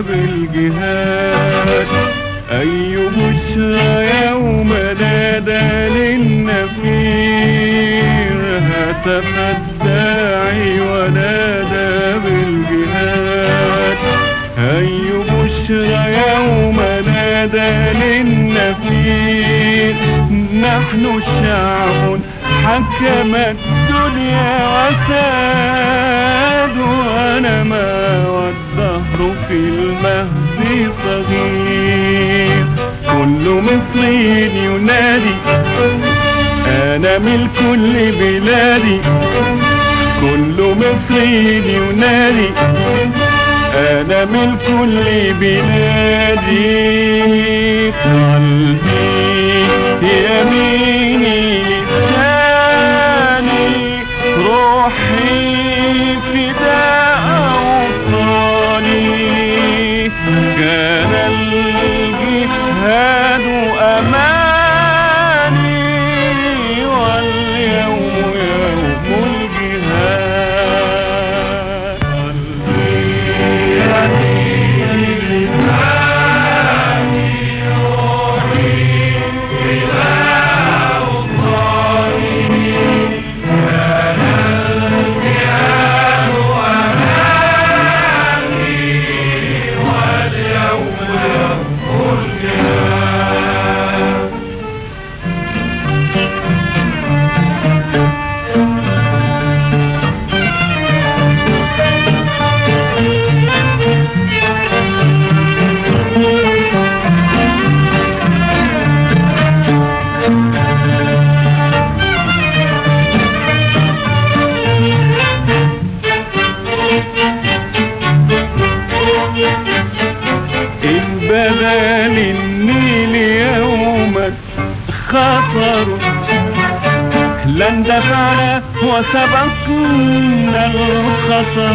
بالجهاد. أي بشرى يوم نادى للنفير، هتف الداعي ونادى بالجهاد. أي بشرى يوم نادى للنفير، نحن شعب حكم الدنيا وساد، ونما والدهر في المهد صغير. كل مصري ينادي أنا ملك لبلادي، كل مصري ينادي أنا ملك لبلادي. قلبي يميني لساني، روحي فداء أوطاني. كان الجهاد أماني، واليوم يوم الجهاد. قلبي يميني لساني، روحي فداء أوطاني. كان الجهاد أماني، واليوم يوم الجهاد. إن بدا للنيل يوما خطر، لن دفعنا وسبقنا الخطر.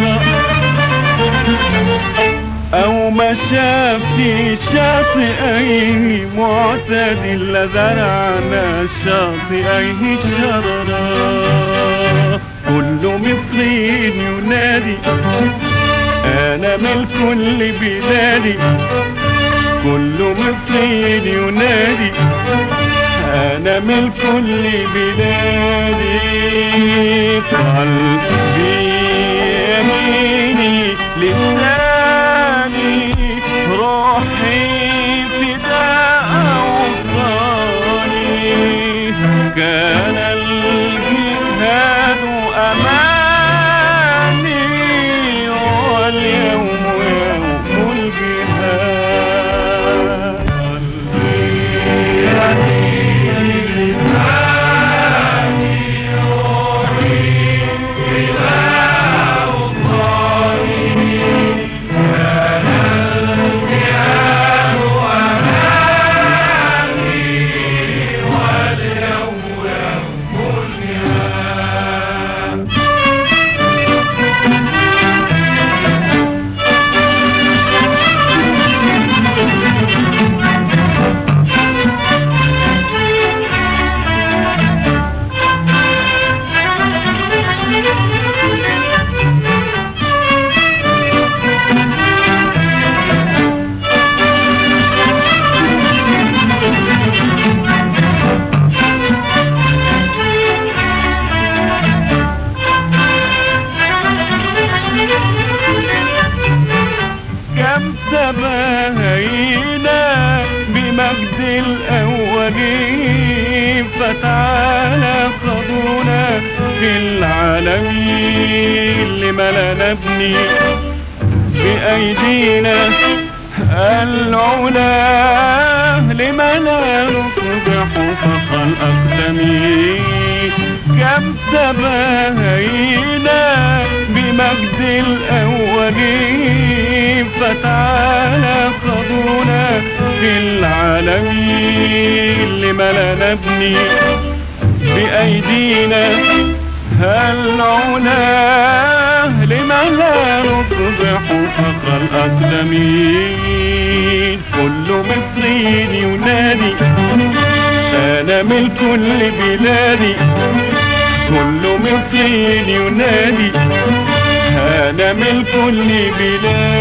أو مشى في شاطئيه معتدل، لزرعنا شاطئيه شررا. كل مصري ينادي أنا ملك لبلادي، كل مصري ينادي أنا ملك لبلادي. قلبي يميني لساني، روحي فداء أوطاني. كان الجهاد أماني، واليوم يوم الجهاد. قلبي يميني لساني، روحي فداء أوطاني. كان الجهاد أماني، واليوم يوم الجهاد. كم تباهينا بمجد الأولين، فتعالى قضونا في العالمين. لما لا نبني بأيدينا العلا، لما لا نصبح فوق الأقدمين. كم تباهينا بمجد الأولين، فتعالى قضونا في العالمين. لما لا نبني بأيدينا العلا، لما لا نصبح فوق الأقدمين. كل مصري ينادي أنا ملك لبلادي، كل مصري ينادي أنا ملك لبلادي.